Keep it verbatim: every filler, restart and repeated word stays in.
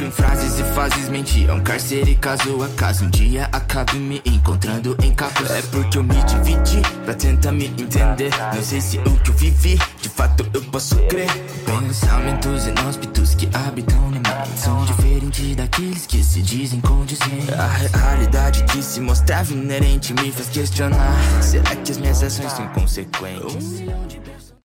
em frases e fases, menti. É um cárcere e caso acaso um dia acabe me encontrando em capos. É porque eu me dividi pra tentar me entender. Não sei se o que eu vivi, de fato eu posso crer. Pensamentos inóspitos que habitam em mim são diferentes daqueles que se dizem condizentes. A realidade que se mostrava inerente me faz questionar: será que as minhas ações são consequentes? Um milhão de pessoas